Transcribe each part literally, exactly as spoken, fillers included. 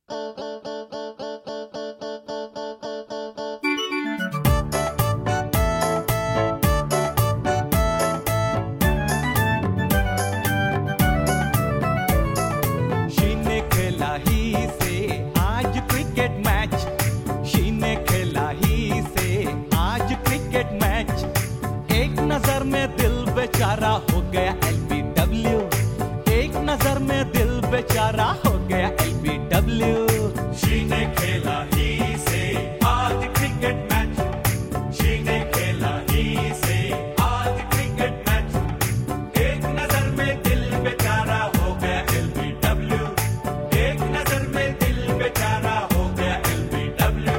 नजर में दिल बेचारा हो गया एल बी डब्ल्यू, एक नजर में दिल बेचारा हो गया एल बी डब्ल्यू। शी ने खेला ही से आज क्रिकेट मैच, शी ने खेला ही से आज क्रिकेट मैच, एक नजर में दिल बेचारा हो गया एल बी डब्ल्यू, एक नजर में दिल बेचारा हो गया एल बी डब्ल्यू।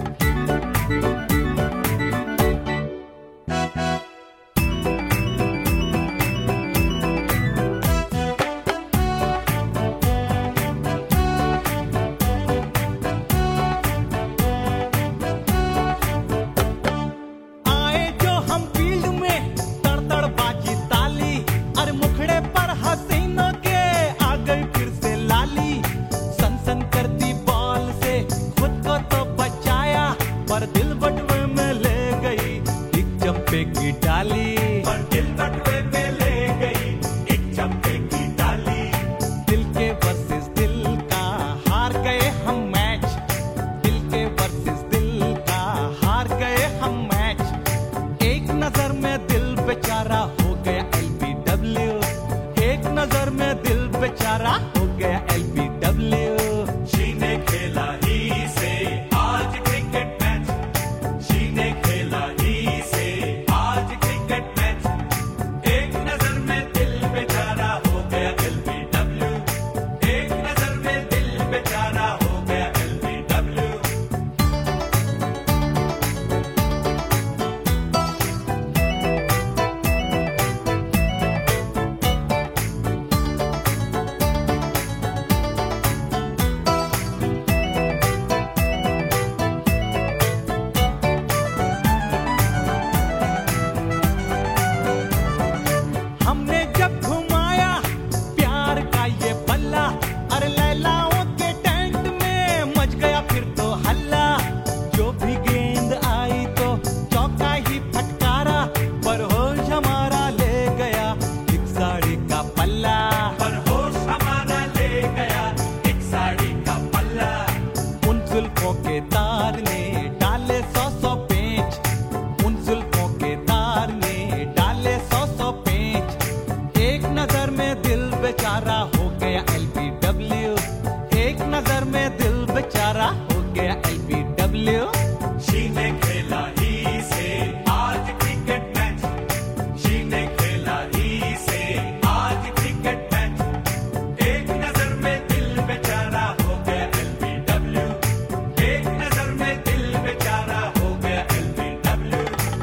पर दिल बटवे में ले गई एक चंपे की डाली, पर दिल बटवे में ले गई एक चंपे की डाली। दिल के वर्सेस दिल का हार गए हम मैच, दिल के वर्सेस दिल का हार गए हम मैच, एक नजर में दिल बेचारा हो गया एल बी डब्ल्यू, एक नजर में दिल बेचारा हो गया एल बी डब्ल्यू। शी ने खेला ही से आज क्रिकेट मैच, शी ने खेला ही से आज क्रिकेट मैच, एक नजर में दिल बेचारा हो गया एल बी डब्ल्यू, एक नजर में दिल बेचारा हो गया एल बी डब्ल्यू। हमने जब घुमाया प्यार का ये बल्ला, अरे लैलाओं के टेंट में मच गया फिर तो हल्ला, जो भी गेंद आई तो चौका ही फटकारा, पर होश हमारा ले गया एक साड़ी का पल्ला, पर होश हमारा ले गया एक साड़ी का पल्ला। उन जुल्फों के तार ने डाले सौ सौ पेंच, उन जुल्फों के तार ने डाले सौ सौ पेंच, एक नजर में दिल बेचारा हो गया एल बी डब्ल्यू, एक नजर में दिल बेचारा हो गया एल बी डब्ल्यू। शी ने खेला ही से आज क्रिकेट मैच, शी ने खेला ही से आज क्रिकेट मैच, एक नजर में दिल बेचारा हो गया एल बी डब्ल्यू, एक नजर में दिल बेचारा हो गया एल बी डब्ल्यू।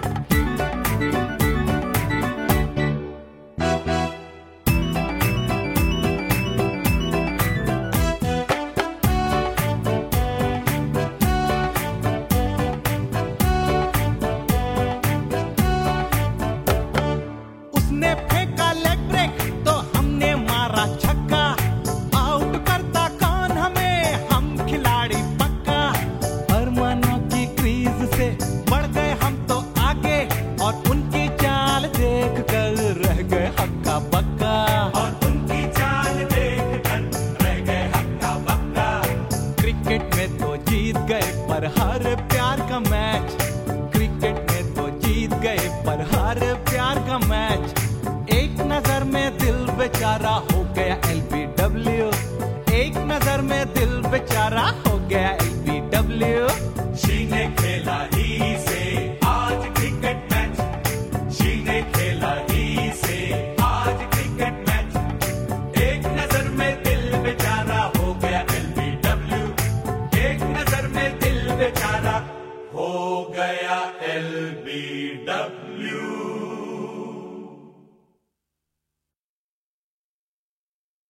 उसने फेंका लेग ब्रेक तो हमने मारा छक्का, आउट करता कौन हमें, हम खिलाड़ी पक्का, अरमानों की क्रीज से बढ़ गए हम तो आगे, और उनकी चाल देख कर रह गए हक्का बक्का, और उनकी चाल देख कर रह गए हक्का बक्का। क्रिकेट में तो जीत गए पर हार प्यार का मैच, क्रिकेट में तो जीत गए पर हार प्यार का मैच, एक नजर में दिल बेचारा हो गया एल बी डब्ल्यू, एक नजर में दिल बेचारा हो गया एल बी डब्ल्यू। शी ने खेला ही से आज क्रिकेट मैच, शी ने खेला ही से आज क्रिकेट मैच, एक नजर में दिल बेचारा हो गया एल बी डब्ल्यू, एक नजर में दिल बेचारा हो गया एल बी डब्ल्यू।